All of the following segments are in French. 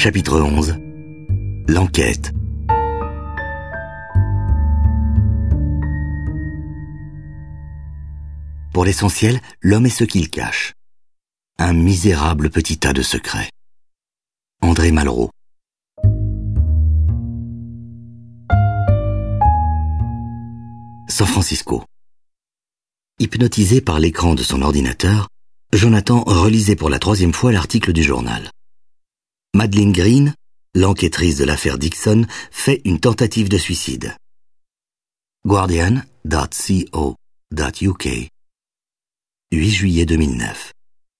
Chapitre 11. L'enquête. Pour l'essentiel, l'homme est ce qu'il cache. Un misérable petit tas de secrets. André Malraux. San Francisco. Hypnotisé par l'écran de son ordinateur, Jonathan relisait pour la 3e fois l'article du journal. Madeleine Green, l'enquêtrice de l'affaire Dixon, fait une tentative de suicide. Guardian.co.uk 8 juillet 2009.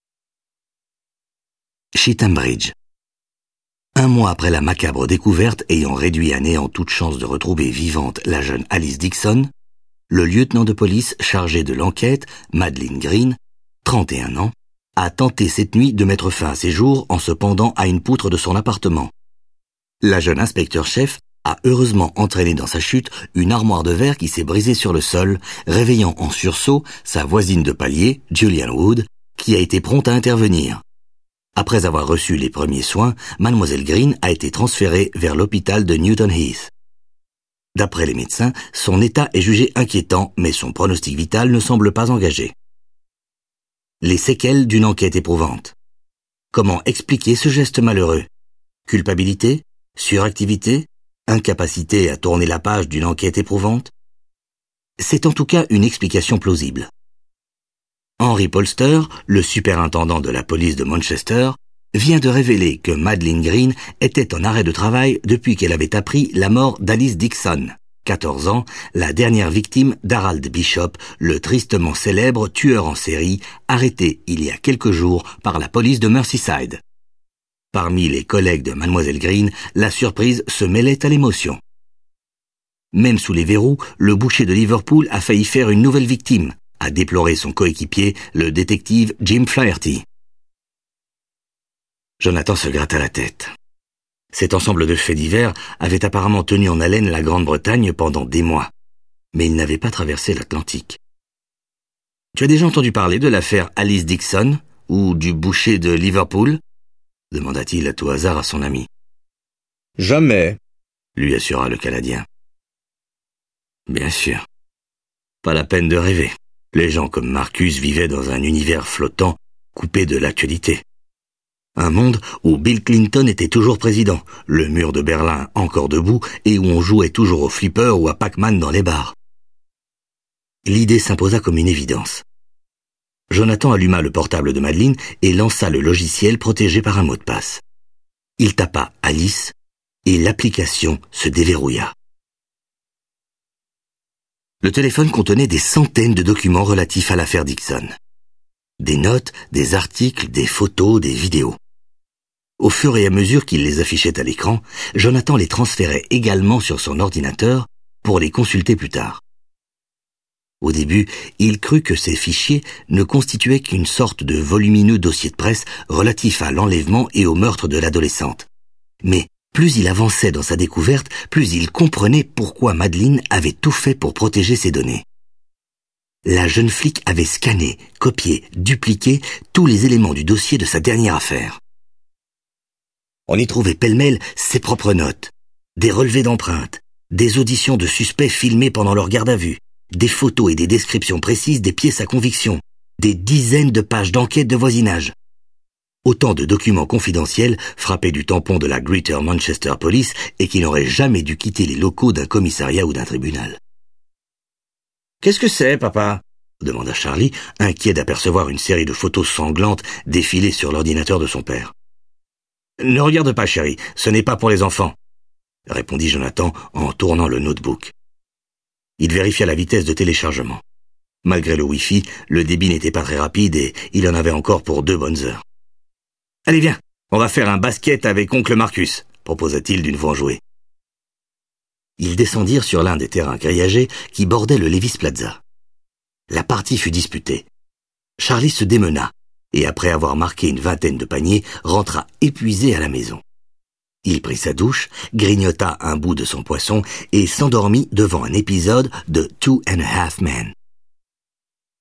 Sheetham Bridge. Un mois après la macabre découverte ayant réduit à néant toute chance de retrouver vivante la jeune Alice Dixon, le lieutenant de police chargé de l'enquête, Madeleine Green, 31 ans, a tenté cette nuit de mettre fin à ses jours en se pendant à une poutre de son appartement. La jeune inspecteur-chef a heureusement entraîné dans sa chute une armoire de verre qui s'est brisée sur le sol, réveillant en sursaut sa voisine de palier, Julianne Wood, qui a été prompte à intervenir. Après avoir reçu les premiers soins, Mademoiselle Green a été transférée vers l'hôpital de Newton Heath. D'après les médecins, son état est jugé inquiétant, mais son pronostic vital ne semble pas engagé. Les séquelles d'une enquête éprouvante. Comment expliquer ce geste malheureux? Culpabilité? Suractivité? Incapacité à tourner la page d'une enquête éprouvante? C'est en tout cas une explication plausible. Henry Polster, le superintendant de la police de Manchester, vient de révéler que Madeleine Green était en arrêt de travail depuis qu'elle avait appris la mort d'Alice Dixon, 14 ans, la dernière victime d'Harold Bishop, le tristement célèbre tueur en série, arrêté il y a quelques jours par la police de Merseyside. Parmi les collègues de Mademoiselle Green, la surprise se mêlait à l'émotion. Même sous les verrous, le boucher de Liverpool a failli faire une nouvelle victime, a déploré son coéquipier, le détective Jim Flaherty. Jonathan se gratta la tête. Cet ensemble de faits divers avait apparemment tenu en haleine la Grande-Bretagne pendant des mois, mais il n'avait pas traversé l'Atlantique. Tu as déjà entendu parler de l'affaire Alice Dixon ou du boucher de Liverpool? Demanda-t-il à tout hasard à son ami. Jamais, lui assura le Canadien. Bien sûr. Pas la peine de rêver. Les gens comme Marcus vivaient dans un univers flottant, coupé de l'actualité. Un monde où Bill Clinton était toujours président, le mur de Berlin encore debout et où on jouait toujours au flipper ou à Pac-Man dans les bars. L'idée s'imposa comme une évidence. Jonathan alluma le portable de Madeleine et lança le logiciel protégé par un mot de passe. Il tapa Alice et l'application se déverrouilla. Le téléphone contenait des centaines de documents relatifs à l'affaire Dixon. Des notes, des articles, des photos, des vidéos. Au fur et à mesure qu'il les affichait à l'écran, Jonathan les transférait également sur son ordinateur pour les consulter plus tard. Au début, il crut que ces fichiers ne constituaient qu'une sorte de volumineux dossier de presse relatif à l'enlèvement et au meurtre de l'adolescente. Mais plus il avançait dans sa découverte, plus il comprenait pourquoi Madeleine avait tout fait pour protéger ses données. La jeune flic avait scanné, copié, dupliqué tous les éléments du dossier de sa dernière affaire. On y trouvait pêle-mêle ses propres notes, des relevés d'empreintes, des auditions de suspects filmés pendant leur garde à vue, des photos et des descriptions précises des pièces à conviction, des dizaines de pages d'enquête de voisinage. Autant de documents confidentiels frappés du tampon de la Greater Manchester Police et qui n'auraient jamais dû quitter les locaux d'un commissariat ou d'un tribunal. « Qu'est-ce que c'est, papa ?» demanda Charlie, inquiet d'apercevoir une série de photos sanglantes défiler sur l'ordinateur de son père. « Ne regarde pas, chérie, ce n'est pas pour les enfants, » répondit Jonathan en tournant le notebook. Il vérifia la vitesse de téléchargement. Malgré le Wi-Fi, le débit n'était pas très rapide et il en avait encore pour 2 bonnes heures. « Allez, viens, on va faire un basket avec oncle Marcus, » proposa-t-il d'une voix enjouée. Ils descendirent sur l'un des terrains grillagés qui bordaient le Levis Plaza. La partie fut disputée. Charlie se démena et, après avoir marqué une 20aine de paniers, rentra épuisé à la maison. Il prit sa douche, grignota un bout de son poisson et s'endormit devant un épisode de 2½ Men.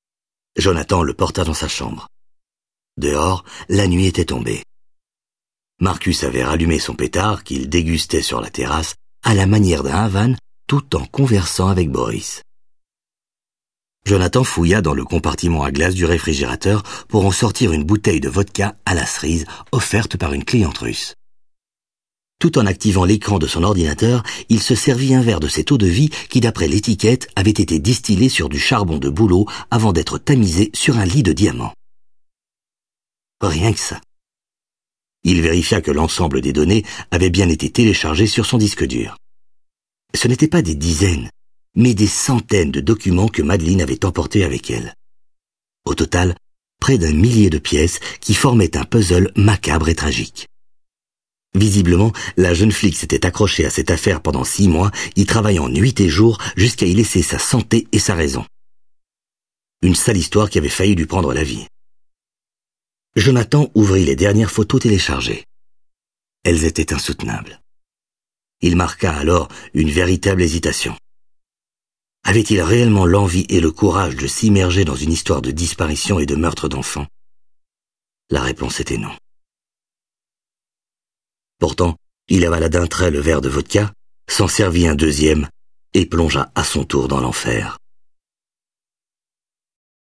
Jonathan le porta dans sa chambre. Dehors, la nuit était tombée. Marcus avait rallumé son pétard qu'il dégustait sur la terrasse à la manière d'un Havane tout en conversant avec Boris. Jonathan fouilla dans le compartiment à glace du réfrigérateur pour en sortir une bouteille de vodka à la cerise offerte par une cliente russe. Tout en activant l'écran de son ordinateur, il se servit un verre de cette eau-de-vie qui, d'après l'étiquette, avait été distillée sur du charbon de bouleau avant d'être tamisé sur un lit de diamants. Rien que ça. Il vérifia que l'ensemble des données avait bien été téléchargé sur son disque dur. Ce n'étaient pas des dizaines, mais des centaines de documents que Madeleine avait emportés avec elle. Au total, près d'1 millier de pièces qui formaient un puzzle macabre et tragique. Visiblement, la jeune flic s'était accrochée à cette affaire pendant 6 mois, y travaillant nuit et jour jusqu'à y laisser sa santé et sa raison. Une sale histoire qui avait failli lui prendre la vie. Jonathan ouvrit les dernières photos téléchargées. Elles étaient insoutenables. Il marqua alors une véritable hésitation. Avait-il réellement l'envie et le courage de s'immerger dans une histoire de disparition et de meurtre d'enfants? La réponse était non. Pourtant, il avala d'un trait le verre de vodka, s'en servit un deuxième et plongea à son tour dans l'enfer.